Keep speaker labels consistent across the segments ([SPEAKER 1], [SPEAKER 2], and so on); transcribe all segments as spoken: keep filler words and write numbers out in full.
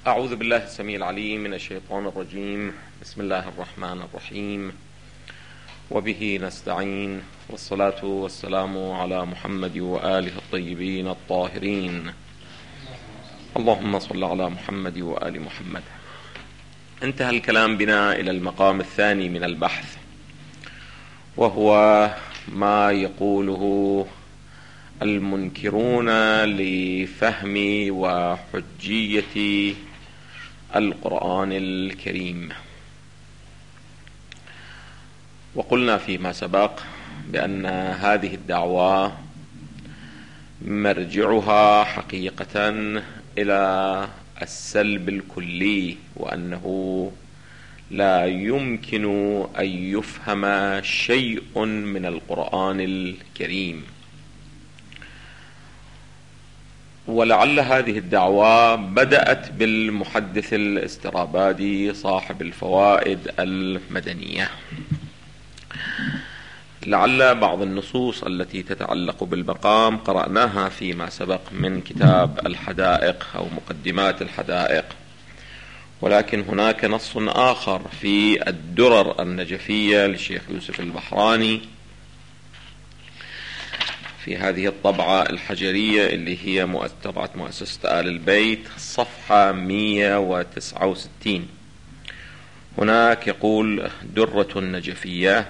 [SPEAKER 1] أعوذ بالله السميع العليم من الشيطان الرجيم. بسم الله الرحمن الرحيم، وبه نستعين، والصلاة والسلام على محمد وآله الطيبين الطاهرين. اللهم صل على محمد وآل محمد. انتهى الكلام بنا إلى المقام الثاني من البحث، وهو ما يقوله المنكرون لفهم وحجية القرآن الكريم. وقلنا فيما سبق بأن هذه الدعوة مرجعها حقيقة إلى السلب الكلي، وأنه لا يمكن أن يفهم شيء من القرآن الكريم. ولعل هذه الدعوة بدأت بالمحدث الاسترابادي صاحب الفوائد المدنية. لعل بعض النصوص التي تتعلق بالمقام قرأناها فيما سبق من كتاب الحدائق أو مقدمات الحدائق، ولكن هناك نص آخر في الدرر النجفية للشيخ يوسف البحراني في هذه الطبعة الحجرية اللي هي طبعة مؤسسة آل البيت، صفحة مئة وتسعة وستين. هناك يقول: درة النجفية.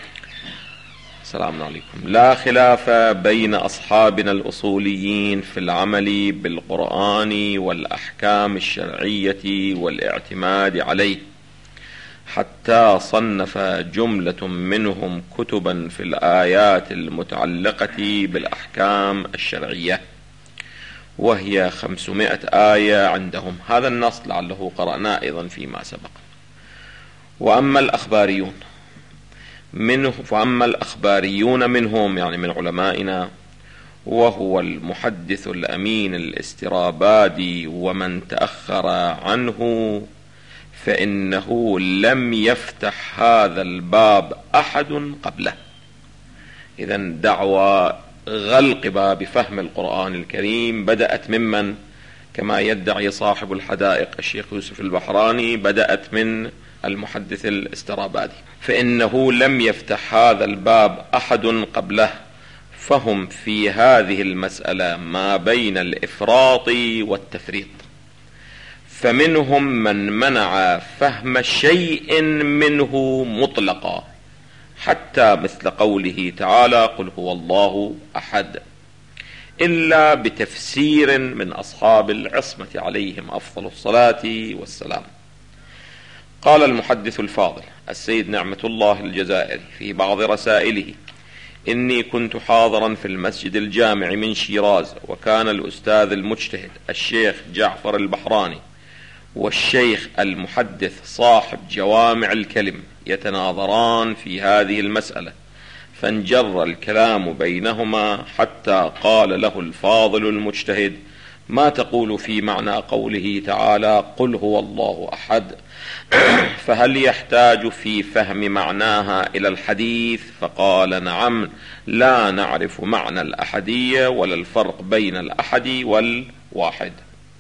[SPEAKER 1] السلام عليكم. لا خلاف بين أصحابنا الأصوليين في العمل بالقرآن والأحكام الشرعية والاعتماد عليه، حتى صنف جملة منهم كتبا في الآيات المتعلقة بالأحكام الشرعية، وهي خمسمائة آية عندهم. هذا النص لعله قرأناه أيضا فيما سبق. وأما الأخباريون منه فأما الأخباريون منهم، يعني من علمائنا، وهو المحدث الأمين الاسترابادي ومن تأخر عنه، فإنه لم يفتح هذا الباب أحد قبله. إذن دعوى غلق باب فهم القرآن الكريم بدأت ممن؟ كما يدعي صاحب الحدائق الشيخ يوسف البحراني، بدأت من المحدث الاسترابادي. فإنه لم يفتح هذا الباب أحد قبله، فهم في هذه المسألة ما بين الإفراط والتفريط. فمنهم من منع فهم شيء منه مطلقا، حتى مثل قوله تعالى: قل هو الله أحد، إلا بتفسير من أصحاب العصمة عليهم أفضل الصلاة والسلام. قال المحدث الفاضل السيد نعمة الله الجزائري في بعض رسائله: إني كنت حاضرا في المسجد الجامع من شيراز، وكان الأستاذ المجتهد الشيخ جعفر البحراني والشيخ المحدث صاحب جوامع الكلم يتناظران في هذه المسألة، فانجر الكلام بينهما حتى قال له الفاضل المجتهد: ما تقول في معنى قوله تعالى قل هو الله أحد؟ فهل يحتاج في فهم معناها إلى الحديث؟ فقال: نعم، لا نعرف معنى الأحدية ولا الفرق بين الأحد والواحد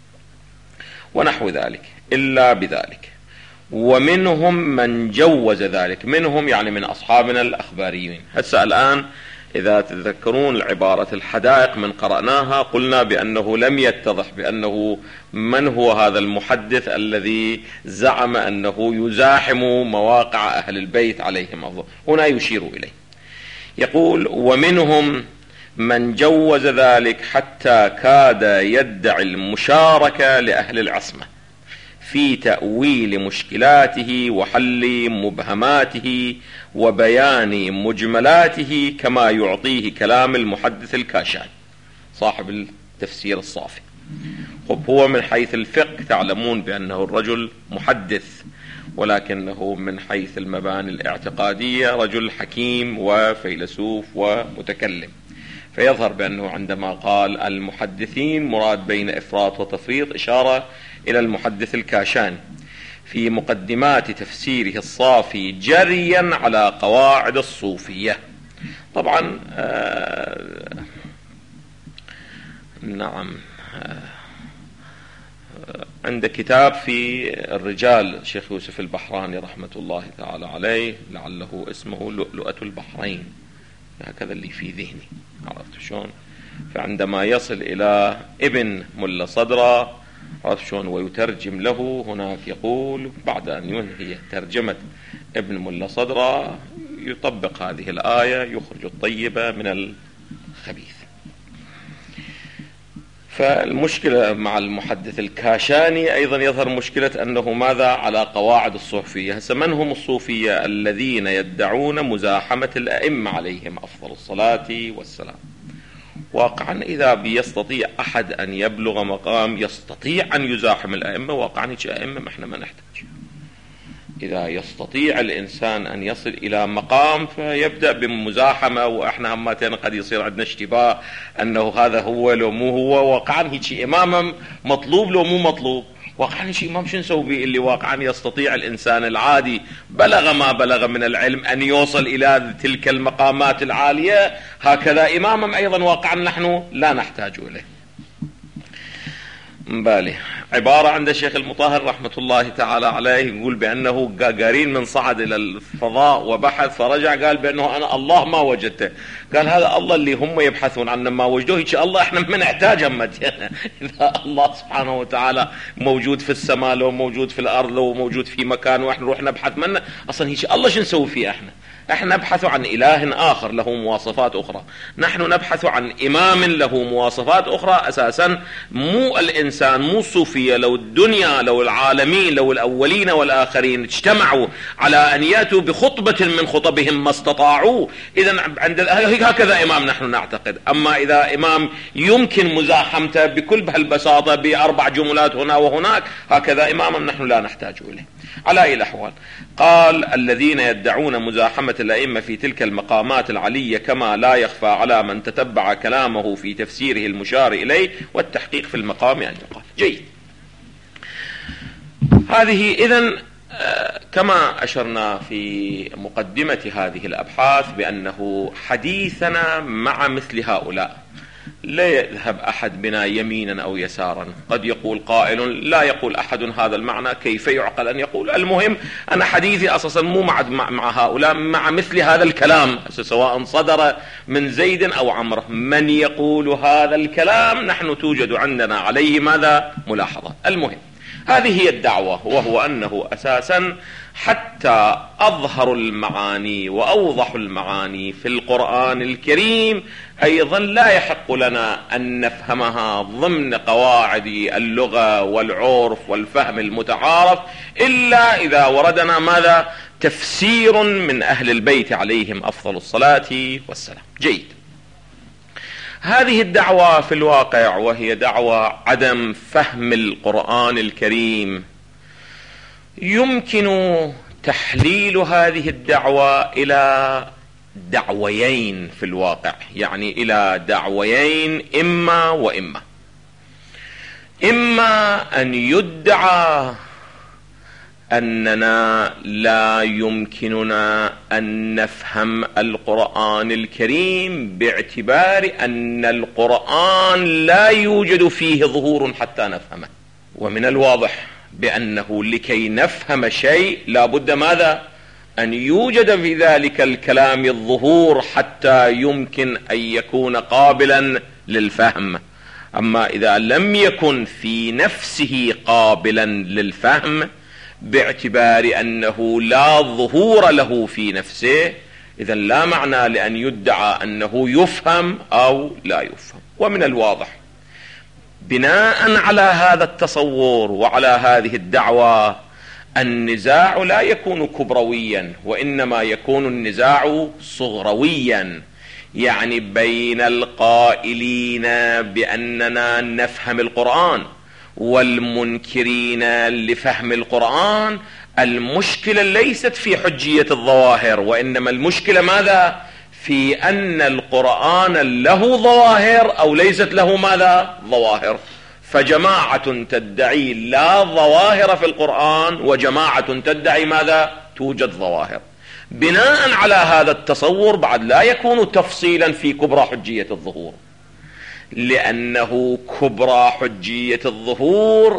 [SPEAKER 1] ونحو ذلك إلا بذلك. ومنهم من جوز ذلك، منهم يعني من أصحابنا الأخباريين. هسه الآن إذا تذكرون عبارة الحدائق من قرأناها، قلنا بأنه لم يتضح بأنه من هو هذا المحدث الذي زعم أنه يزاحم مواقع أهل البيت عليهم أفضل. هنا يشير إليه، يقول: ومنهم من جوز ذلك حتى كاد يدعي المشاركة لأهل العصمة في تأويل مشكلاته وحل مبهماته وبيان مجملاته، كما يعطيه كلام المحدث الكاشاني صاحب التفسير الصافي. خب، هو من حيث الفقه تعلمون بأنه الرجل محدث، ولكنه من حيث المباني الاعتقادية رجل حكيم وفيلسوف ومتكلم. فيظهر بأنه عندما قال المحدثين مراد بين إفراط وتفريط، إشارة إلى المحدث الكاشاني في مقدمات تفسيره الصافي جريا على قواعد الصوفية. طبعا آه نعم آه عنده كتاب في الرجال الشيخ يوسف البحراني رحمة الله تعالى عليه، لعله اسمه لؤلؤة البحرين، هكذا اللي في ذهني، عرفت شلون؟ فعندما يصل إلى ابن ملا صدرة، عرفت شلون، ويترجم له، هناك يقول بعد أن ينهي ترجمة ابن ملا صدرة يطبق هذه الآية: يخرج الطيب من الخبيث. فالمشكلة مع المحدث الكاشاني أيضا يظهر مشكلة أنه ماذا على قواعد الصوفية. هسه من هم الصوفية الذين يدعون مزاحمة الأئمة عليهم أفضل الصلاة والسلام؟ واقعا إذا بيستطيع أحد أن يبلغ مقام يستطيع أن يزاحم الأئمة، واقعا هيك أئمة ما احنا ما نحتاج. إذا يستطيع الإنسان أن يصل إلى مقام فيبدأ بمزاحمة، وإحنا همتين قد يصير عندنا اشتباه أنه هذا هو لو مو هو. واقعا هيك إمام مطلوب لو مو مطلوب؟ واقعا هيك إمام شو نسوي به اللي واقعا يستطيع الإنسان العادي بلغ ما بلغ من العلم أن يوصل إلى تلك المقامات العالية؟ هكذا إماما أيضا واقعا نحن لا نحتاج إليه. مبالي عبارة عند الشيخ المطهر رحمة الله تعالى عليه يقول بأنه قارين من صعد إلى الفضاء وبحث فرجع قال بأنه أنا الله ما وجدته. قال هذا الله اللي هم يبحثون عنه ما وجدوه، هيك الله احنا ما نحتاج همتنا. إذا الله سبحانه وتعالى موجود في السماء، لو موجود في الأرض، لو موجود في مكان واحنا نروح نبحث منه، أصلا هيك الله شو نسوي فيه احنا؟ احنا نبحث عن إله آخر له مواصفات أخرى، نحن نبحث عن إمام له مواصفات أخرى. أساسا مو الإنسان، مو الصوفية، لو الدنيا، لو العالمين، لو الأولين والآخرين اجتمعوا على أن يأتوا بخطبة من خطبهم ما استطاعوا. إذن عند هكذا إمام نحن نعتقد. أما إذا إمام يمكن مزاحمته بكل بهالبساطة بأربع جملات هنا وهناك، هكذا إماما نحن لا نحتاج إليه. على أي الأحوال قال: الذين يدعون مزاحمة الأئمة في تلك المقامات العلية كما لا يخفى على من تتبع كلامه في تفسيره المشار إليه والتحقيق في المقام أن يقال. جيد. هذه إذن كما أشرنا في مقدمة هذه الأبحاث بأنه حديثنا مع مثل هؤلاء لا يذهب أحد بنا يمينا أو يسارا. قد يقول قائل لا يقول أحد هذا المعنى، كيف يعقل أن يقول؟ المهم أنا حديثي أساسا مو مع, مع هؤلاء، مع مثل هذا الكلام سواء صدر من زيد أو عمرو. من يقول هذا الكلام نحن توجد عندنا عليه ماذا؟ ملاحظة. المهم هذه هي الدعوة، وهو أنه أساسا حتى أظهر المعاني وأوضح المعاني في القرآن الكريم أيضا لا يحق لنا أن نفهمها ضمن قواعد اللغة والعرف والفهم المتعارف إلا إذا وردنا ماذا؟ تفسير من أهل البيت عليهم أفضل الصلاة والسلام. جيد. هذه الدعوة في الواقع وهي دعوة عدم فهم القرآن الكريم، يمكن تحليل هذه الدعوة إلى دعويين في الواقع، يعني إلى دعويين إما وإما. إما أن يدعى أننا لا يمكننا أن نفهم القرآن الكريم باعتبار أن القرآن لا يوجد فيه ظهور حتى نفهمه. ومن الواضح بأنه لكي نفهم شيء لا بد ماذا؟ أن يوجد في ذلك الكلام الظهور حتى يمكن أن يكون قابلا للفهم. أما إذا لم يكن في نفسه قابلا للفهم باعتبار أنه لا ظهور له في نفسه، إذا لا معنى لأن يدعى أنه يفهم أو لا يفهم. ومن الواضح بناء على هذا التصور وعلى هذه الدعوة النزاع لا يكون كبرويا، وإنما يكون النزاع صغرويا، يعني بين القائلين بأننا نفهم القرآن والمنكرين لفهم القرآن. المشكلة ليست في حجية الظواهر، وإنما المشكلة ماذا؟ في أن القرآن له ظواهر أو ليست له ماذا؟ ظواهر. فجماعة تدعي لا ظواهر في القرآن، وجماعة تدعي ماذا؟ توجد ظواهر. بناء على هذا التصور بعد لا يكون تفصيلا في كبرى حجية الظهور، لأنه كبرى حجية الظهور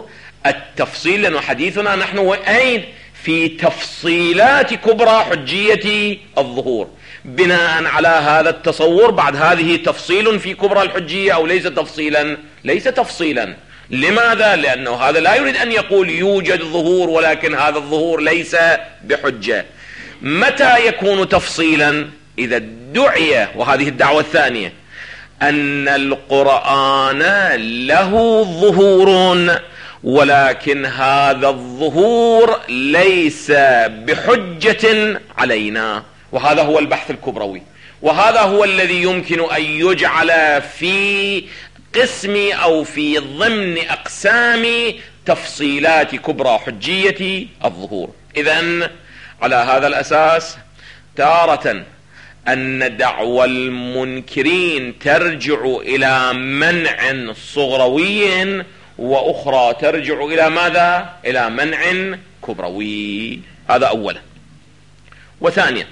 [SPEAKER 1] التفصيل، لأنه حديثنا نحن وأين في تفصيلات كبرى حجية الظهور. بناء على هذا التصور بعد هذه تفصيل في كبرى الحجية أو ليس تفصيلا؟ ليس تفصيلا. لماذا؟ لأنه هذا لا يريد أن يقول يوجد ظهور ولكن هذا الظهور ليس بحجة. متى يكون تفصيلا؟ إذا ادعي، وهذه الدعوة الثانية، أن القرآن له ظهور ولكن هذا الظهور ليس بحجة علينا. وهذا هو البحث الكبروي، وهذا هو الذي يمكن أن يجعل في قسم أو في ضمن أقسام تفصيلات كبرى حجية الظهور. إذن على هذا الأساس تارة أن دعوى المنكرين ترجع إلى منع صغروي، وأخرى ترجع إلى ماذا؟ إلى منع كبروي. هذا أولا. وثانيا،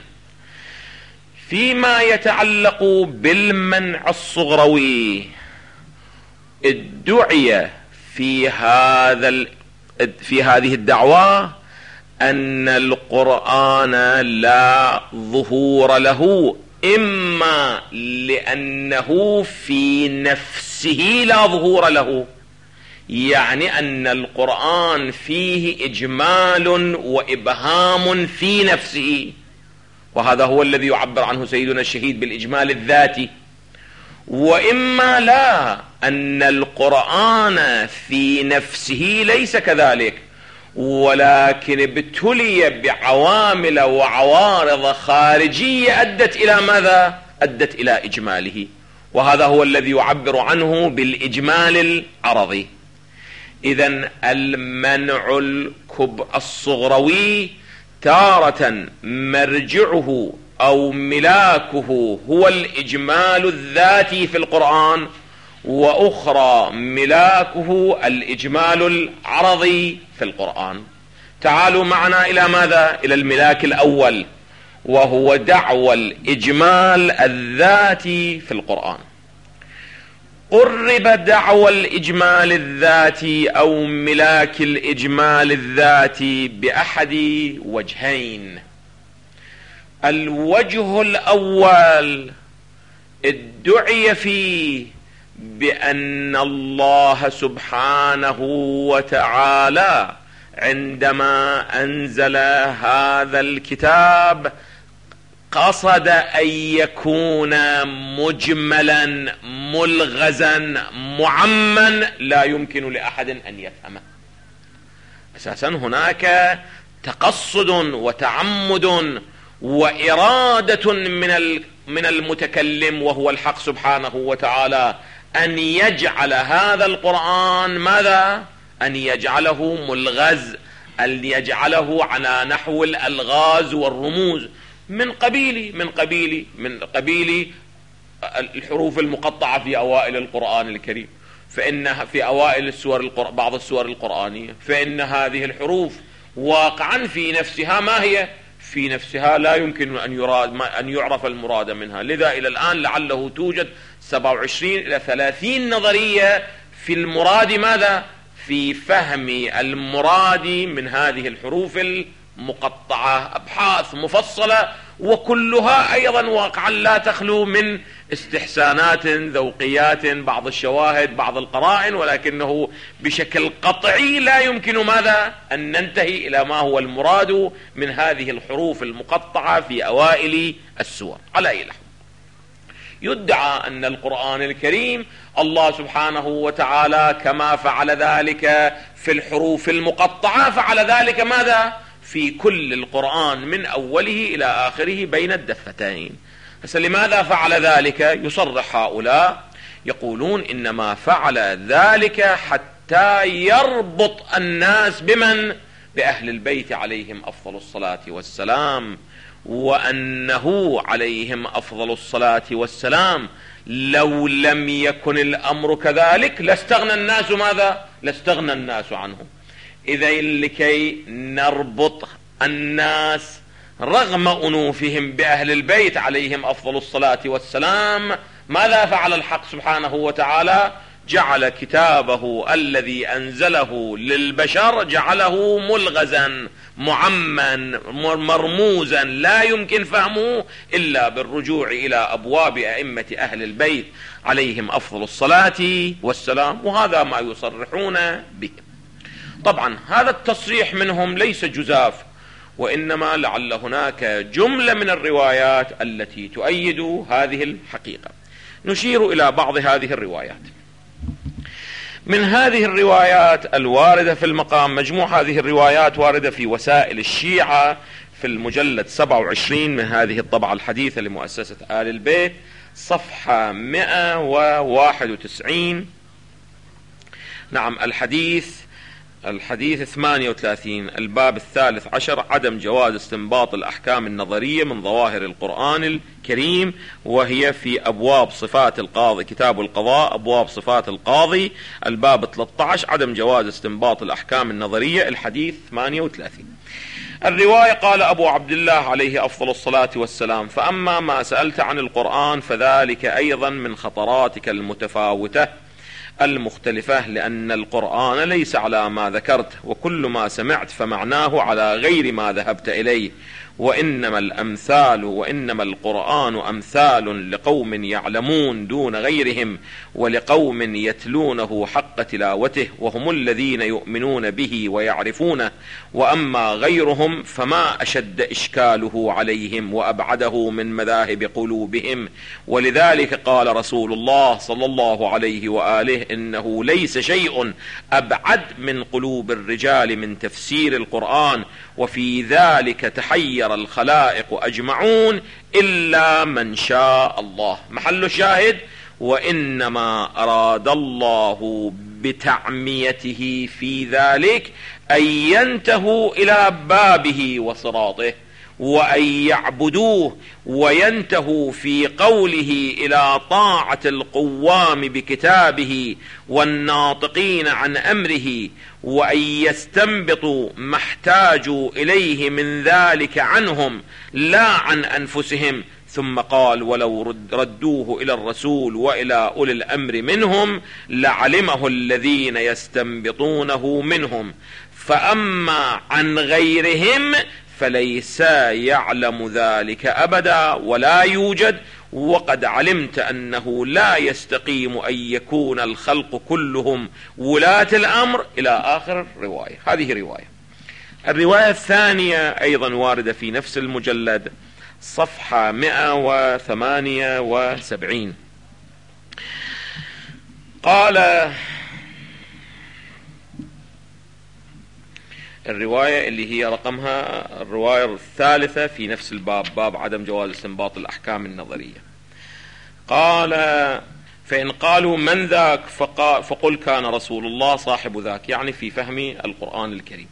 [SPEAKER 1] فيما يتعلق بالمنع الصغروي، ادعي في هذا في هذه الدعوة أن القرآن لا ظهور له، إما لأنه في نفسه لا ظهور له، يعني أن القرآن فيه إجمال وإبهام في نفسه، وهذا هو الذي يعبر عنه سيدنا الشهيد بالإجمال الذاتي. وإما لا، أن القرآن في نفسه ليس كذلك، ولكن ابتلي بعوامل وعوارض خارجية أدت إلى ماذا؟ أدت إلى إجماله، وهذا هو الذي يعبر عنه بالإجمال العرضي. إذن المنع الكب الصغروي تارة مرجعه أو ملاكه هو الإجمال الذاتي في القرآن، وأخرى ملاكه الإجمال العرضي في القرآن. تعالوا معنا إلى ماذا؟ إلى الملاك الأول، وهو دعوى الإجمال الذاتي في القرآن. قرب دعوى الإجمال الذاتي أو ملاك الإجمال الذاتي بأحد وجهين. الوجه الأول ادعي فيه بأن الله سبحانه وتعالى عندما أنزل هذا الكتاب قصد أن يكون مجملا ملغزا معما لا يمكن لأحد أن يفهمه. أساسا هناك تقصد وتعمد وإرادة من من المتكلم وهو الحق سبحانه وتعالى أن يجعل هذا القرآن ماذا؟ أن يجعله ملغز، أن يجعله على نحو الألغاز والرموز من قبيل من قبيل من قبيل الحروف المقطعة في أوائل القرآن الكريم. فإن في أوائل السور بعض السور القرآنية فإن هذه الحروف واقعا في نفسها ما هي؟ في نفسها لا يمكن أن يراد أن يعرف المراد منها. لذا إلى الآن لعله توجد سبعة وعشرين إلى ثلاثين نظرية في المراد ماذا؟ في فهم المراد من هذه الحروف المقطعة، أبحاث مفصلة وكلها أيضا واقعا لا تخلو من استحسانات ذوقيات، بعض الشواهد بعض القرائن، ولكنه بشكل قطعي لا يمكن ماذا؟ أن ننتهي إلى ما هو المراد من هذه الحروف المقطعة في أوائل السور. على أي لحظة يدعى أن القرآن الكريم الله سبحانه وتعالى كما فعل ذلك في الحروف المقطعة فعل ذلك ماذا؟ في كل القرآن من أوله إلى آخره بين الدفتين. بس لماذا فعل ذلك؟ يصرح هؤلاء يقولون إنما فعل ذلك حتى يربط الناس بمن؟ بأهل البيت عليهم أفضل الصلاة والسلام، وأنه عليهم أفضل الصلاة والسلام لو لم يكن الأمر كذلك لاستغنى الناس ماذا؟ لاستغنى الناس عنهم. إذا لكي نربط الناس رغم أنوفهم بأهل البيت عليهم أفضل الصلاة والسلام، ماذا فعل الحق سبحانه وتعالى؟ جعل كتابه الذي أنزله للبشر جعله ملغزا معمّا مرموزا لا يمكن فهمه إلا بالرجوع إلى أبواب أئمة أهل البيت عليهم أفضل الصلاة والسلام، وهذا ما يصرحون به. طبعا هذا التصريح منهم ليس جزاف، وإنما لعل هناك جملة من الروايات التي تؤيد هذه الحقيقة. نشير إلى بعض هذه الروايات. من هذه الروايات الواردة في المقام، مجموع هذه الروايات واردة في وسائل الشيعة في المجلد سبعة وعشرين من هذه الطبعة الحديثة لمؤسسة آل البيت، صفحة مئة وواحد وتسعين. نعم، الحديث الحديث ثمانية وثلاثين، الباب الثالث عشر، عدم جواز استنباط الأحكام النظرية من ظواهر القرآن الكريم، وهي في أبواب صفات القاضي، كتاب القضاء أبواب صفات القاضي، الباب ثلاثة عشر، عدم جواز استنباط الأحكام النظرية، الحديث ثمانية وثلاثين. الرواية: قال أبو عبد الله عليه أفضل الصلاة والسلام: فأما ما سألت عن القرآن فذلك أيضا من خطراتك المتفاوتة المختلفة، لأن القرآن ليس على ما ذكرت، وكل ما سمعت فمعناه على غير ما ذهبت إليه، وإنما الأمثال وإنما القرآن أمثال لقوم يعلمون دون غيرهم، ولقوم يتلونه حق تلاوته، وهم الذين يؤمنون به ويعرفونه، وأما غيرهم فما أشد إشكاله عليهم وأبعده من مذاهب قلوبهم. ولذلك قال رسول الله صلى الله عليه وآله: إنه ليس شيء أبعد من قلوب الرجال من تفسير القرآن، وفي ذلك تحير الخلائق أجمعون إلا من شاء الله. محل الشاهد: وإنما أراد الله بتعميته في ذلك أن ينتهوا إلى بابه وصراطه، وأن يعبدوه، وينتهوا في قوله إلى طاعة القوام بكتابه والناطقين عن أمره، وأن يستنبطوا ما احتاجوا إليه من ذلك عنهم لا عن أنفسهم. ثم قال: ولو ردوه إلى الرسول وإلى أولي الأمر منهم لعلمه الذين يستنبطونه منهم، فأما عن غيرهم فليس يعلم ذلك أبدا ولا يوجد، وقد علمت أنه لا يستقيم أن يكون الخلق كلهم ولاة الأمر، إلى آخر الرواية. هذه رواية. الرواية الثانية أيضا واردة في نفس المجلد، صفحة مئة وثمانية وسبعين. قال الرواية اللي هي رقمها الرواية الثالثة في نفس الباب، باب عدم جواز استنباط الأحكام النظرية. قال: فإن قالوا من ذاك فقل كان رسول الله صاحب ذاك، يعني في فهم القرآن الكريم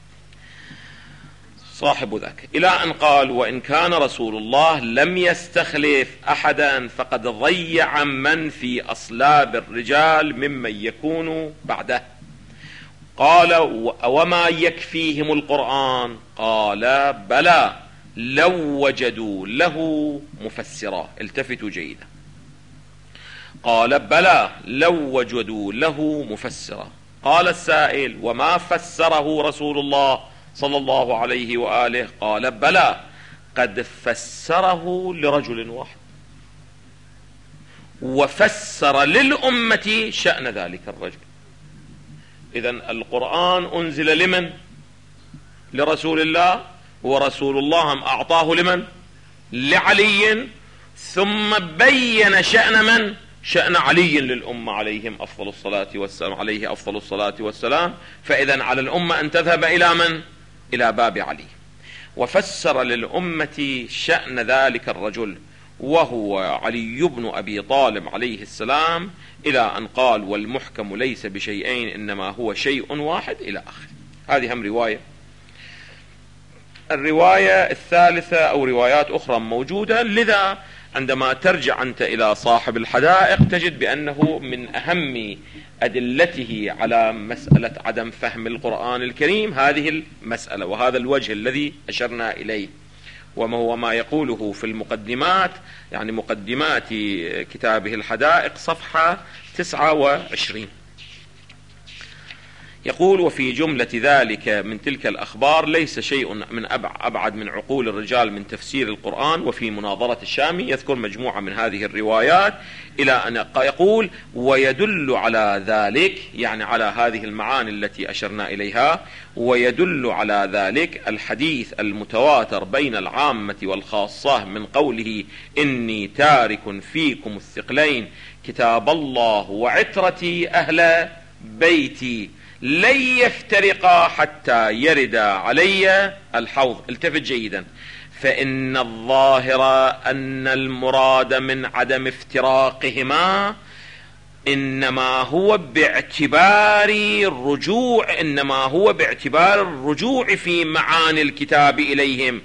[SPEAKER 1] صاحب ذاك، إلى أن قال: وإن كان رسول الله لم يستخلف أحدا فقد ضيع من في أصلاب الرجال ممن يكون بعده. قال: وما يكفيهم القرآن؟ قال: بلى لو وجدوا له مفسرا. التفتوا جيدا. قال: بلى لو وجدوا له مفسرا. قال السائل: وما فسره رسول الله صلى الله عليه وآله؟ قال: بلى قد فسره لرجل واحد، وفسر للأمة شأن ذلك الرجل. إذن القرآن أنزل لمن؟ لرسول الله، ورسول الله هم أعطاه لمن؟ لعلي، ثم بين شأن من؟ شأن علي للأمة عليهم أفضل الصلاة والسلام عليه أفضل الصلاة والسلام. فإذن على الأمة أن تذهب إلى من؟ إلى باب علي. وفسر للأمة شأن ذلك الرجل وهو علي بن أبي طالب عليه السلام، إلى أن قال: والمحكم ليس بشيئين إنما هو شيء واحد، إلى آخر. هذه هم رواية. الرواية الثالثة أو روايات أخرى موجودة، لذا عندما ترجع أنت إلى صاحب الحدائق تجد بأنه من أهم أدلته على مسألة عدم فهم القرآن الكريم هذه المسألة وهذا الوجه الذي أشرنا إليه، وما هو ما يقوله في المقدمات، يعني مقدمات كتابه الحدائق، صفحة تسعة وعشرين. يقول: وفي جملة ذلك من تلك الأخبار ليس شيء من أبعد من عقول الرجال من تفسير القرآن. وفي مناظرة الشامي يذكر مجموعة من هذه الروايات إلى أن يقول: ويدل على ذلك، يعني على هذه المعاني التي أشرنا إليها، ويدل على ذلك الحديث المتواتر بين العامة والخاصة من قوله: إني تارك فيكم الثقلين كتاب الله وعترتي أهل بيتي لن يفترقا حتى يرد علي الحوض. التفت جيدا: فإن الظاهر أن المراد من عدم افتراقهما إنما هو باعتبار الرجوع إنما هو باعتبار الرجوع في معاني الكتاب إليهم،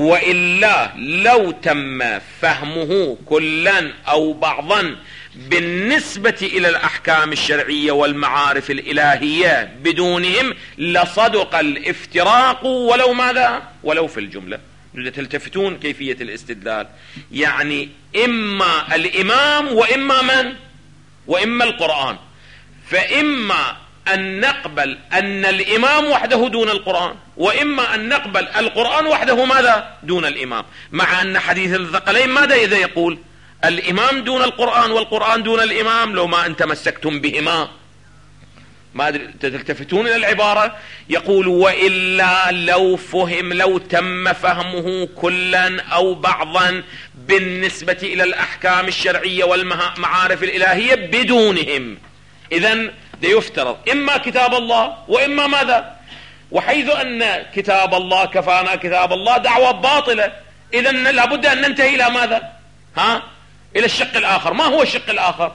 [SPEAKER 1] وإلا لو تم فهمه كلا أو بعضا بالنسبة إلى الأحكام الشرعية والمعارف الإلهية بدونهم لصدق الافتراق ولو ماذا ولو في الجملة. تلتفتون كيفية الاستدلال، يعني إما الإمام وإما من وإما القرآن. فإما أن نقبل أن الإمام وحده دون القرآن، وإما أن نقبل القرآن وحده ماذا دون الإمام، مع أن حديث الثقلين ماذا إذا يقول الإمام دون القرآن والقرآن دون الإمام لو ما أن تمسكتم بهما. ما تلتفتون إلى العبارة. يقول: وإلا لو فهم لو تم فهمه كلا أو بعضا بالنسبة إلى الأحكام الشرعية والمعارف الإلهية بدونهم، إذن يفترض إما كتاب الله وإما ماذا. وحيث أن كتاب الله كفانا كتاب الله دعوة باطلة، إذن لابد أن ننتهي إلى ماذا ها إلى الشق الآخر. ما هو الشق الآخر؟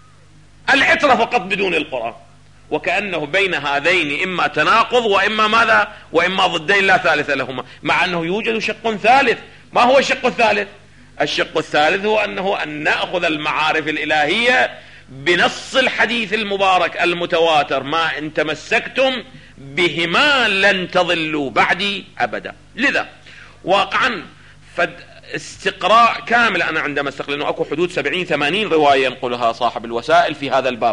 [SPEAKER 1] العترة فقط بدون القرآن. وكأنه بين هذين إما تناقض وإما ماذا وإما ضدين لا ثالث لهما، مع أنه يوجد شق ثالث. ما هو الشق الثالث؟ الشق الثالث هو أنه أن نأخذ المعارف الإلهية بنص الحديث المبارك المتواتر: ما إن تمسكتم بهما لن تضلوا بعدي أبدا. لذا واقعا فد استقراء كامل أنا عندما استقرأ، لأنه أكو حدود سبعين ثمانين رواية ينقلها صاحب الوسائل في هذا الباب.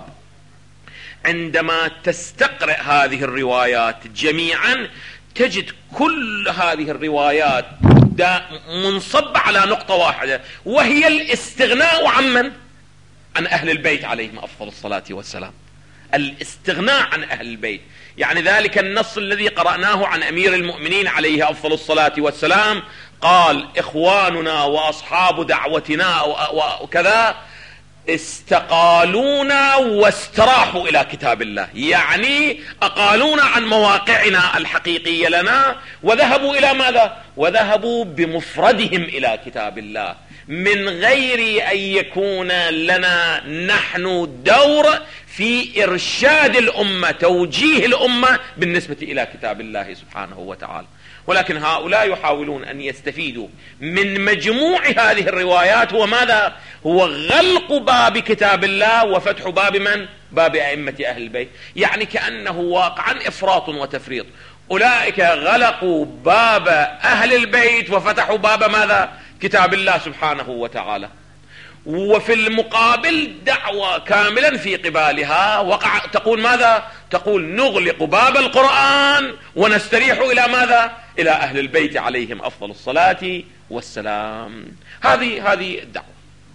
[SPEAKER 1] عندما تستقرأ هذه الروايات جميعا تجد كل هذه الروايات منصب على نقطة واحدة، وهي الاستغناء عن من؟ عن أهل البيت عليهم أفضل الصلاة والسلام. الاستغناء عن أهل البيت، يعني ذلك النص الذي قرأناه عن أمير المؤمنين عليه أفضل الصلاة والسلام، قال: إخواننا وأصحاب دعوتنا وكذا استقالونا واستراحوا إلى كتاب الله، يعني أقالونا عن مواقعنا الحقيقية لنا وذهبوا إلى ماذا؟ وذهبوا بمفردهم إلى كتاب الله، من غير أن يكون لنا نحن دور في إرشاد الأمة، توجيه الأمة بالنسبة إلى كتاب الله سبحانه وتعالى. ولكن هؤلاء يحاولون أن يستفيدوا من مجموع هذه الروايات. وماذا؟ هو غلق باب كتاب الله وفتح باب من؟ باب أئمة أهل البيت. يعني كأنه واقعا إفراط وتفريط. أولئك غلقوا باب أهل البيت وفتحوا باب ماذا؟ كتاب الله سبحانه وتعالى. وفي المقابل دعوة كاملا في قبالها وقع تقول ماذا؟ تقول: نغلق باب القرآن ونستريح إلى ماذا؟ إلى أهل البيت عليهم أفضل الصلاة والسلام. هذه هذه الدعوة.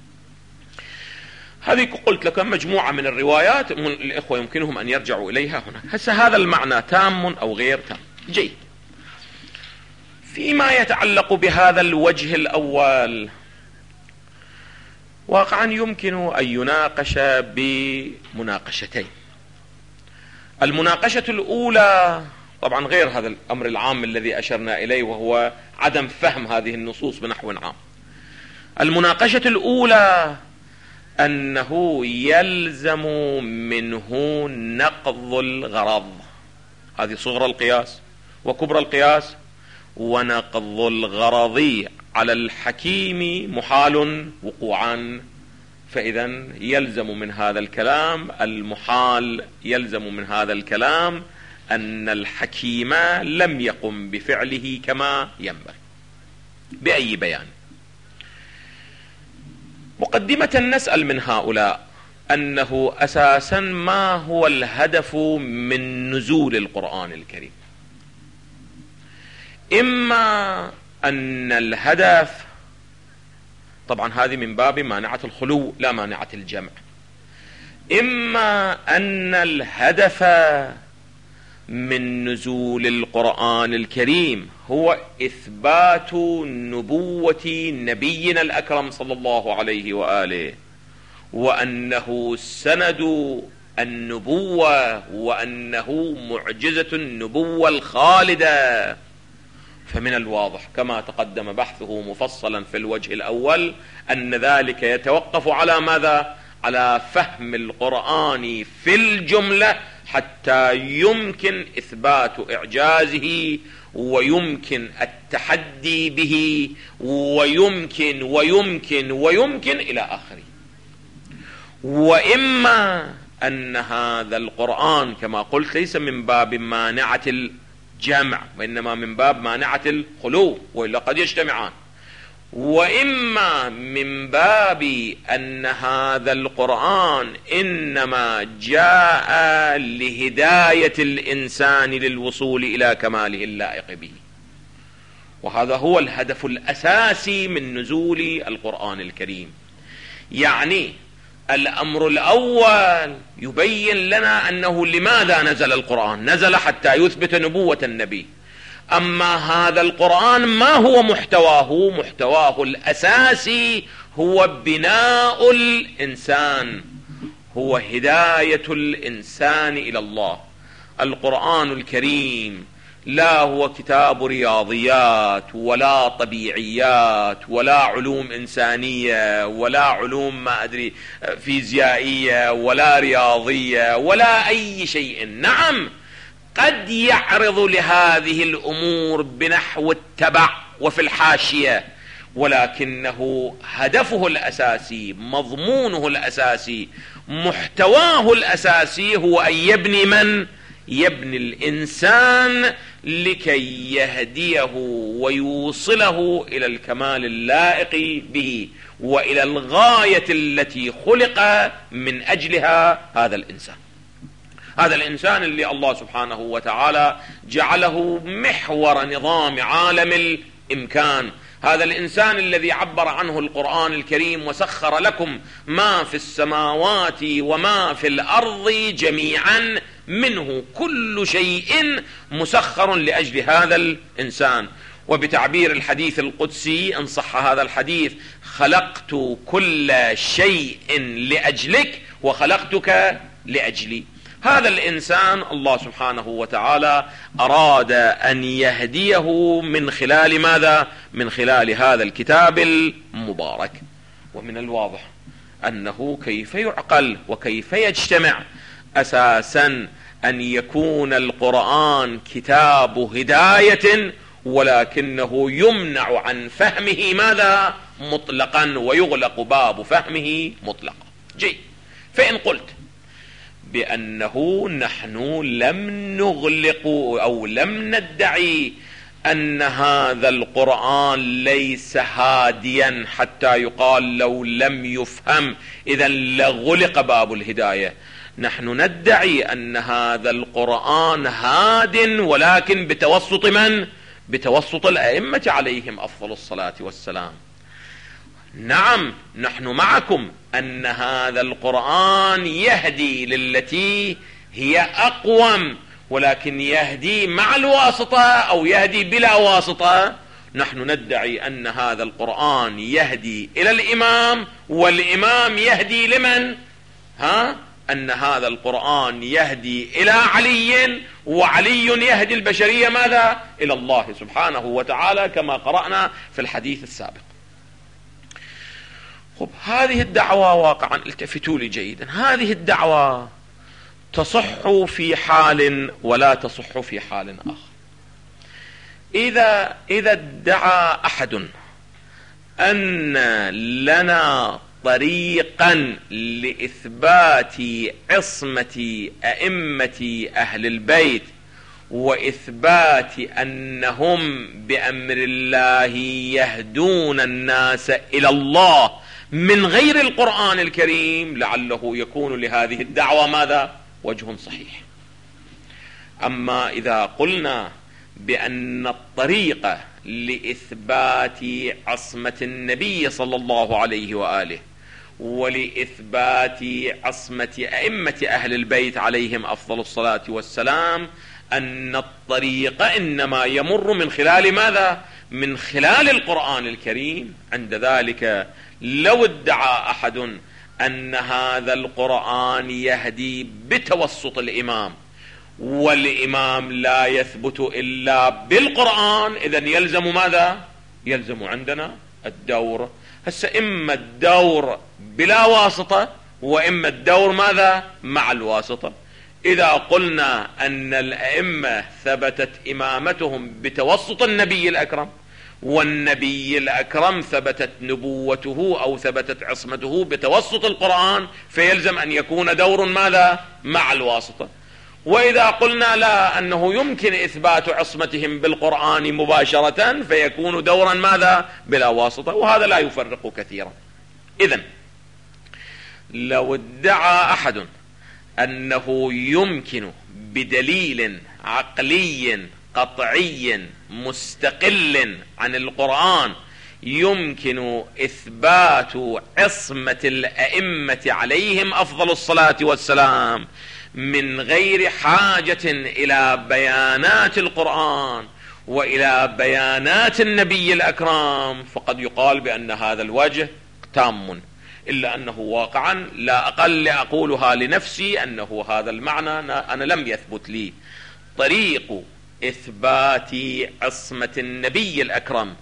[SPEAKER 1] هذه قلت لكم مجموعة من الروايات، الإخوة يمكنهم أن يرجعوا إليها هنا. هسه هذا المعنى تام أو غير تام؟ جيد. فيما يتعلق بهذا الوجه الأول، واقعا يمكن أن يناقش بمناقشتين. المناقشة الأولى طبعا غير هذا الأمر العام الذي أشرنا إليه، وهو عدم فهم هذه النصوص بنحو عام. المناقشة الأولى أنه يلزم منه نقض الغرض، هذه صغرى القياس وكبرى القياس. ونقض الغرض على الحكيم محال وقوعا، فإذا يلزم من هذا الكلام المحال، يلزم من هذا الكلام أن الحكيم لم يقم بفعله كما ينبغي. بأي بيان؟ مقدمة نسأل من هؤلاء أنه أساسا ما هو الهدف من نزول القرآن الكريم؟ إما أن الهدف، طبعا هذه من باب مانعة الخلو لا مانعة الجمع، إما أن الهدف من نزول القرآن الكريم هو إثبات نبوة نبينا الأكرم صلى الله عليه وآله، وأنه سند النبوة، وأنه معجزة النبوة الخالدة. فمن الواضح كما تقدم بحثه مفصلا في الوجه الأول أن ذلك يتوقف على ماذا؟ على فهم القرآن في الجملة حتى يمكن إثبات إعجازه، ويمكن التحدي به، ويمكن ويمكن ويمكن إلى آخره. وإما أن هذا القرآن كما قلت ليس من باب مانعة الجمع، وإنما من باب مانعة الخلو، وإلا قد يجتمعان. وإما من باب أن هذا القرآن إنما جاء لهداية الإنسان للوصول إلى كماله اللائق به، وهذا هو الهدف الأساسي من نزول القرآن الكريم. يعني الأمر الأول يبين لنا أنه لماذا نزل القرآن، نزل حتى يثبت نبوة النبي. أما هذا القرآن ما هو محتواه؟ محتواه الأساسي هو بناء الإنسان، هو هداية الإنسان إلى الله. القرآن الكريم لا هو كتاب رياضيات ولا طبيعيات ولا علوم إنسانية ولا علوم ما أدري فيزيائية ولا رياضية ولا أي شيء. نعم قد يعرض لهذه الأمور بنحو التبع وفي الحاشية، ولكنه هدفه الأساسي، مضمونه الأساسي، محتواه الأساسي هو أن يبني من؟ يبني الإنسان لكي يهديه ويوصله إلى الكمال اللائق به، وإلى الغاية التي خلق من أجلها هذا الإنسان. هذا الإنسان اللي الله سبحانه وتعالى جعله محور نظام عالم الإمكان، هذا الإنسان الذي عبر عنه القرآن الكريم: وسخر لكم ما في السماوات وما في الأرض جميعا منه كل شيء مسخر لأجل هذا الإنسان. وبتعبير الحديث القدسي إن صح هذا الحديث: خلقت كل شيء لأجلك وخلقتك لأجلي. هذا الإنسان الله سبحانه وتعالى أراد أن يهديه من خلال ماذا؟ من خلال هذا الكتاب المبارك. ومن الواضح أنه كيف يعقل وكيف يجتمع أساسا أن يكون القرآن كتاب هداية ولكنه يمنع عن فهمه ماذا؟ مطلقا، ويغلق باب فهمه مطلقا. جيد، فإن قلت بأنه نحن لم نغلق أو لم ندعي أن هذا القرآن ليس هاديا حتى يقال لو لم يفهم إذا لغلق باب الهداية، نحن ندعي أن هذا القرآن هاد ولكن بتوسط من؟ بتوسط الأئمة عليهم أفضل الصلاة والسلام. نعم نحن معكم أن هذا القرآن يهدي للتي هي أقوم، ولكن يهدي مع الواسطة أو يهدي بلا واسطة. نحن ندعي أن هذا القرآن يهدي إلى الإمام، والإمام يهدي لمن؟ ها؟ أن هذا القرآن يهدي إلى علي، وعلي يهدي البشرية ماذا؟ إلى الله سبحانه وتعالى، كما قرأنا في الحديث السابق. خب، هذه الدعوة واقعا التفتوا لي جيدا، هذه الدعوة تصح في حال ولا تصح في حال آخر. إذا إذا ادعى أحد أن لنا طريقا لإثبات عصمة أئمة أهل البيت وإثبات أنهم بأمر الله يهدون الناس إلى الله من غير القرآن الكريم لعله يكون لهذه الدعوة ماذا؟ وجه صحيح. أما إذا قلنا بأن الطريقة لإثبات عصمة النبي صلى الله عليه وآله ولإثبات عصمة أئمة أهل البيت عليهم أفضل الصلاة والسلام أن الطريق إنما يمر من خلال ماذا؟ من خلال القرآن الكريم، عند ذلك لو ادعى أحد أن هذا القرآن يهدي بتوسط الإمام والإمام لا يثبت إلا بالقرآن، إذن يلزم ماذا؟ يلزم عندنا الدور. هسه إما الدور بلا واسطة وإما الدور ماذا؟ مع الواسطة. إذا قلنا أن الأئمة ثبتت إمامتهم بتوسط النبي الأكرم والنبي الأكرم ثبتت نبوته أو ثبتت عصمته بتوسط القرآن، فيلزم أن يكون دور ماذا؟ مع الواسطة. وإذا قلنا لا، أنه يمكن إثبات عصمتهم بالقرآن مباشرة، فيكون دورا ماذا؟ بلا واسطة، وهذا لا يفرق كثيرا. إذن لو ادعى أحد أنه يمكن بدليل عقلي قطعي مستقل عن القرآن يمكن إثبات عصمة الأئمة عليهم أفضل الصلاة والسلام من غير حاجة إلى بيانات القرآن وإلى بيانات النبي الأكرم، فقد يقال بأن هذا الوجه تام، إلا أنه واقعا لا أقل أقولها لنفسي أنه هذا المعنى أنا لم يثبت لي. طريق إثبات عصمة النبي الأكرم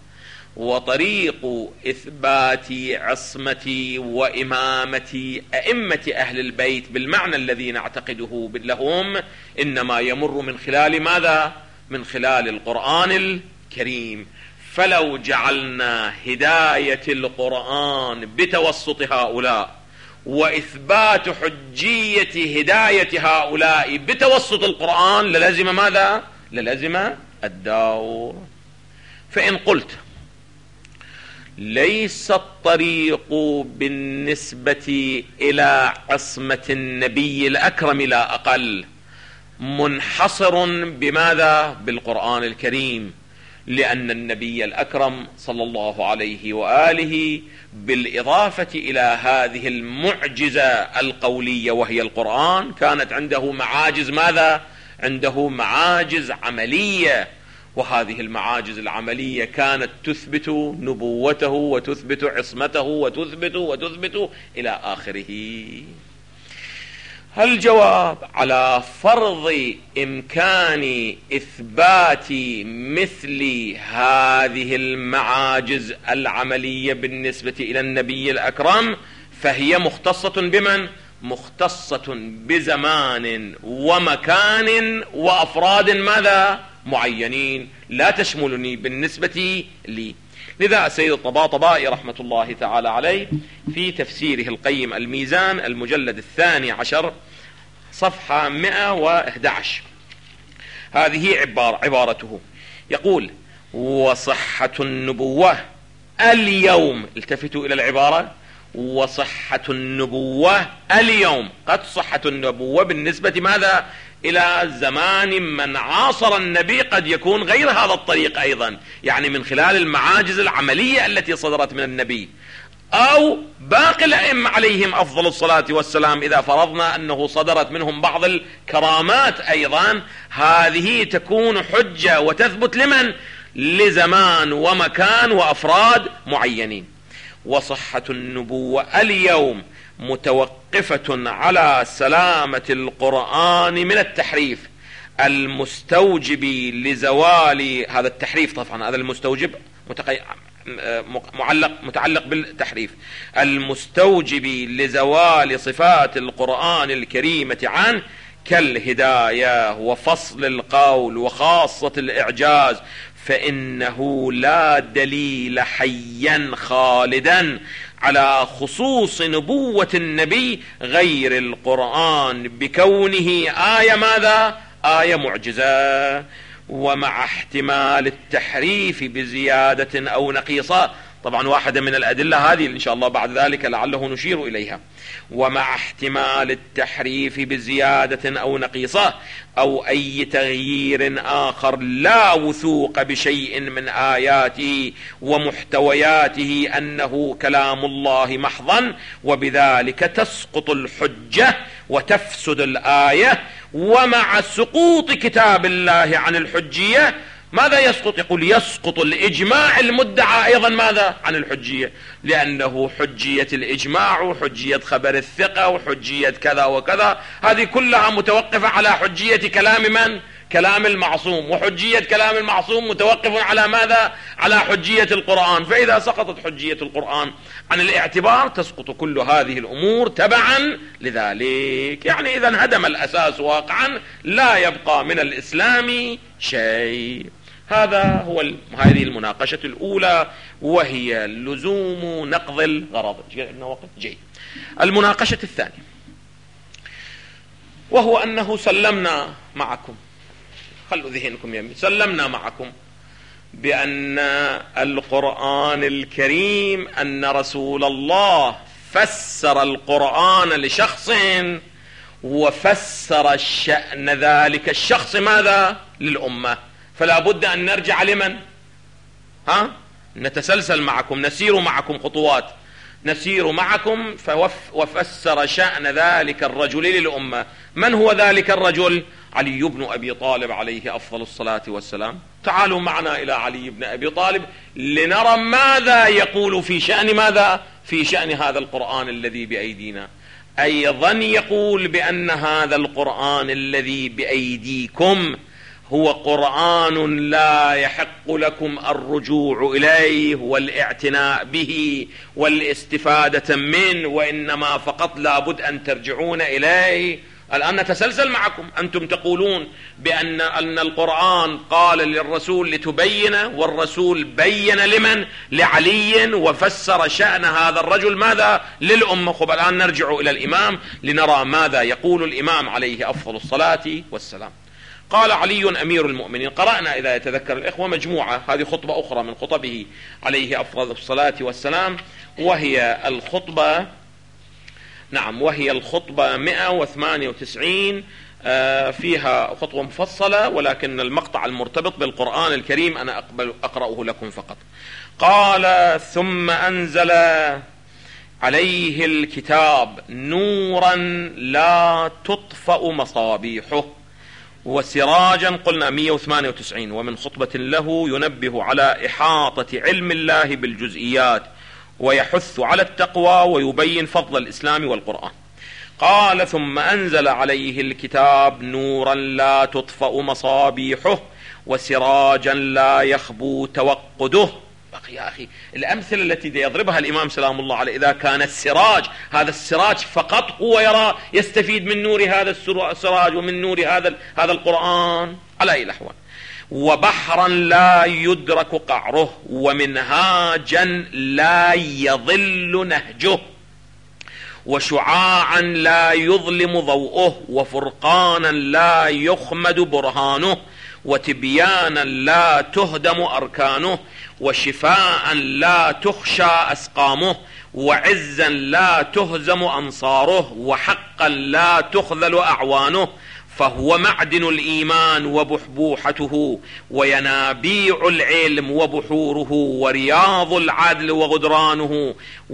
[SPEAKER 1] وطريق إثبات عصمة وإمامة أئمة أهل البيت بالمعنى الذي نعتقده لهم إنما يمر من خلال ماذا؟ من خلال القرآن الكريم. فلو جعلنا هداية القرآن بتوسط هؤلاء وإثبات حجية هداية هؤلاء بتوسط القرآن للزم ماذا؟ للزم الدور. فإن قلت ليس الطريق بالنسبة إلى عصمة النبي الأكرم لا أقل منحصر بماذا؟ بالقرآن الكريم، لأن النبي الأكرم صلى الله عليه وآله بالإضافة إلى هذه المعجزة القولية وهي القرآن كانت عنده معاجز ماذا؟ عنده معاجز عملية، وهذه المعاجز العملية كانت تثبت نبوته وتثبت عصمته وتثبت وتثبت إلى آخره. الجواب على فرض إمكان إثبات مثل هذه المعاجز العملية بالنسبة إلى النبي الأكرم فهي مختصة بمن؟ مختصة بزمان ومكان وأفراد ماذا؟ معينين، لا تشملني بالنسبة لي. لذا السيد الطباطبائي رحمة الله تعالى عليه في تفسيره القيم الميزان المجلد الثاني عشر صفحة مئة وأحد عشر هذه عبارة عبارته يقول: وصحة النبوة اليوم، التفتوا إلى العبارة، وصحة النبوة اليوم، قد صحة النبوة بالنسبة ماذا؟ إلى زمان من عاصر النبي قد يكون غير هذا الطريق أيضا، يعني من خلال المعاجز العملية التي صدرت من النبي أو باقي الأئمة عليهم أفضل الصلاة والسلام، إذا فرضنا أنه صدرت منهم بعض الكرامات أيضا، هذه تكون حجة وتثبت لمن؟ لزمان ومكان وأفراد معينين. وصحة النبوة اليوم متوقفة على سلامة القرآن من التحريف المستوجب لزوال هذا التحريف، طبعا هذا المستوجب متقي... معلق متعلق بالتحريف المستوجب لزوال صفات القرآن الكريمة عنه كالهداية وفصل القول وخاصة الإعجاز، فإنه لا دليل حيا خالدا على خصوص نبوة النبي غير القرآن بكونه آية ماذا؟ آية معجزة، ومع احتمال التحريف بزيادة أو نقيصة. طبعا واحدة من الأدلة هذه إن شاء الله بعد ذلك لعله نشير إليها. ومع احتمال التحريف بزيادة أو نقيصة أو أي تغيير آخر لا وثوق بشيء من آياته ومحتوياته أنه كلام الله محضا، وبذلك تسقط الحجة وتفسد الآية. ومع سقوط كتاب الله عن الحجية ماذا يسقط؟ يقول يسقط الإجماع المدعى أيضا ماذا؟ عن الحجية، لأنه حجية الإجماع وحجية خبر الثقة وحجية كذا وكذا، هذه كلها متوقفة على حجية كلام من؟ كلام المعصوم، وحجية كلام المعصوم متوقف على ماذا؟ على حجية القرآن. فإذا سقطت حجية القرآن عن الاعتبار تسقط كل هذه الأمور تبعا لذلك. يعني إذا انهدم الأساس واقعا لا يبقى من الإسلام شيء. هذا هو هذه المناقشة الأولى، وهي لزوم نقض الغرض. جيد. المناقشة الثانية وهو أنه سلمنا معكم، خلوا ذهنكم يمين، سلمنا معكم بأن القرآن الكريم أن رسول الله فسر القرآن لشخص وفسر الشأن ذلك الشخص ماذا؟ للأمة. فلا بد أن نرجع لمن؟ ها؟ نتسلسل معكم، نسير معكم خطوات، نسير معكم وفسر شأن ذلك الرجل للأمة. من هو ذلك الرجل؟ علي بن أبي طالب عليه أفضل الصلاة والسلام. تعالوا معنا إلى علي بن أبي طالب لنرى ماذا يقول في شأن ماذا؟ في شأن هذا القرآن الذي بأيدينا. أيضا يقول بأن هذا القرآن الذي بأيديكم هو قرآن لا يحق لكم الرجوع إليه والاعتناء به والاستفادة منه، وإنما فقط لابد أن ترجعون إليه. الآن نتسلسل معكم، أنتم تقولون بأن أن القرآن قال للرسول لتبين، والرسول بين لمن؟ لعلي، وفسر شأن هذا الرجل ماذا؟ للأمة. خب الآن نرجع إلى الإمام لنرى ماذا يقول الإمام عليه أفضل الصلاة والسلام. قال علي أمير المؤمنين، قرأنا إذا يتذكر الإخوة مجموعة، هذه خطبة أخرى من خطبه عليه أفضل الصلاة والسلام، وهي الخطبة نعم وهي الخطبة مئة وثمانية وتسعين، فيها خطوة مفصلة، ولكن المقطع المرتبط بالقرآن الكريم أنا أقبل أقرأه لكم فقط. قال: ثم أنزل عليه الكتاب نورا لا تطفأ مصابيحه وسراجا. قلنا مئة وثمانية وتسعين. ومن خطبة له ينبه على إحاطة علم الله بالجزئيات ويحث على التقوى ويبين فضل الإسلام والقرآن. قال: ثم أنزل عليه الكتاب نورا لا تطفأ مصابيحه وسراجا لا يخبو توقده. يا أخي الأمثلة التي يضربها الإمام سلام الله عليه، إذا كان السراج هذا السراج فقط هو يرى يستفيد من نور هذا السراج ومن نور هذا هذا القرآن على أي الأحوال. وبحرا لا يدرك قعره ومنهاجا لا يضل نهجه وشعاعا لا يظلم ضوءه وفرقانا لا يخمد برهانه وتبيانا لا تهدم أركانه وشفاء لا تخشى أسقامه وعزا لا تهزم أنصاره وحقا لا تخذل أعوانه. فهو معدن الإيمان وبحبوحته وينابيع العلم وبحوره ورياض العدل وغدرانه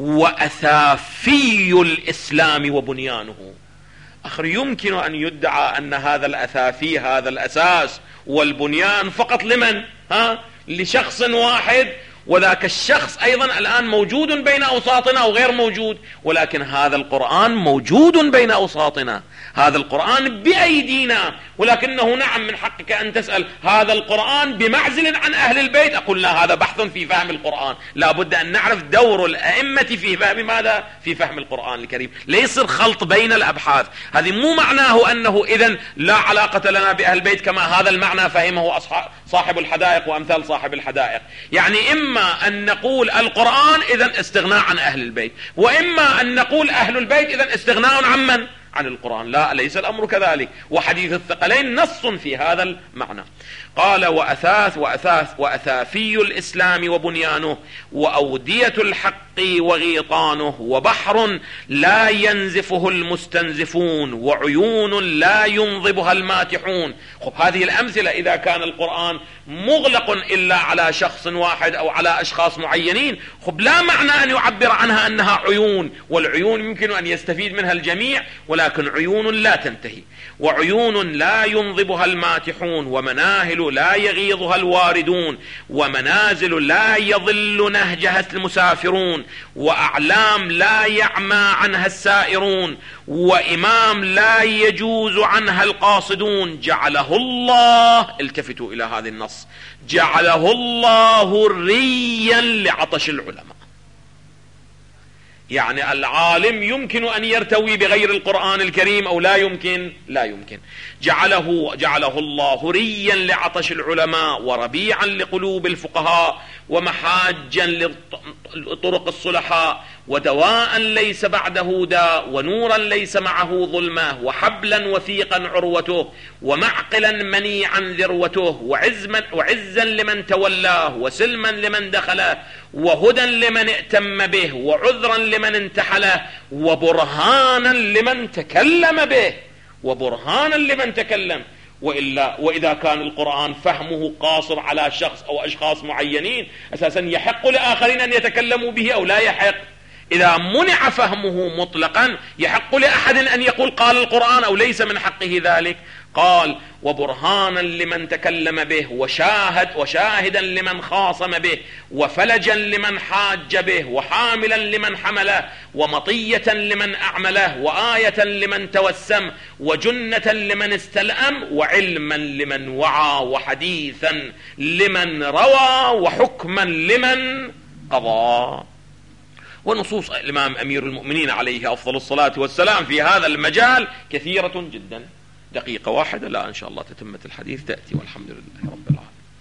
[SPEAKER 1] وأثافي الإسلام وبنيانه. أخر يمكن أن يدعى أن هذا الأثافي هذا الأساس والبنيان فقط لمن؟ ها؟ لشخص واحد، وذاك الشخص أيضا الآن موجود بين أوساطنا أو غير موجود، ولكن هذا القرآن موجود بين أوساطنا، هذا القرآن بأيدينا، ولكنه نعم من حقك أن تسأل هذا القرآن بمعزل عن أهل البيت. أقول لا، هذا بحث في فهم القرآن، لا بد أن نعرف دور الأئمة في فهم ماذا؟ في فهم القرآن الكريم، ليس خلط بين الأبحاث. هذه مو معناه أنه إذن لا علاقة لنا بأهل البيت كما هذا المعنى فهمه أصحاب صاحب الحدائق وأمثال صاحب الحدائق. يعني إما أن نقول القرآن إذن استغناء عن أهل البيت، وإما أن نقول أهل البيت إذن استغناء عن من؟ عن القرآن. لا، ليس الأمر كذلك، وحديث الثقلين نص في هذا المعنى. قال وأثاث وأثاث وأثافي الإسلام وبنيانه وأودية الحق وغيطانه وبحر لا ينزفه المستنزفون وعيون لا ينضبها الماتحون. خب هذه الأمثلة إذا كان القرآن مغلق إلا على شخص واحد أو على أشخاص معينين، خب لا معنى أن يعبر عنها أنها عيون، والعيون يمكن أن يستفيد منها الجميع، ولكن عيون لا تنتهي. وعيون لا ينضبها الماتحون ومناهل لا يغيضها الواردون ومنازل لا يضل نهجها المسافرون وأعلام لا يعمى عنها السائرون وإمام لا يجوز عنها القاصدون. جعله الله، التفتوا إلى هذا النص، جعله الله ريا لعطش العلماء. يعني العالم يمكن أن يرتوي بغير القرآن الكريم أو لا يمكن؟ لا يمكن. جعله, جعله الله ريا لعطش العلماء وربيعا لقلوب الفقهاء ومحاجا لطرق الصلحاء ودواء ليس بعده داء ونورا ليس معه ظلمه وحبلا وثيقا عروته ومعقلا منيعا ذروته وعزما وعزا لمن تولاه وسلما لمن دخله وهدى لمن ائتم به وعذرا لمن انتحله وبرهانا لمن تكلم به وبرهانا لمن تكلم. وإلا وإذا كان القرآن فهمه قاصر على شخص أو أشخاص معينين أساسا يحق لآخرين أن يتكلموا به أو لا يحق؟ إذا منع فهمه مطلقا يحق لأحد أن يقول قال القرآن أو ليس من حقه ذلك؟ قال وبرهانا لمن تكلم به وشاهد وشاهدا لمن خاصم به وفلجا لمن حاج به وحاملا لمن حمله ومطية لمن أعمله وآية لمن توسم وجنة لمن استلأم وعلما لمن وعى وحديثا لمن روى وحكما لمن قضى. ونصوص الإمام أمير المؤمنين عليه أفضل الصلاة والسلام في هذا المجال كثيرة جدا. دقيقة واحدة لا إن شاء الله تتمة الحديث تأتي، والحمد لله رب العالمين.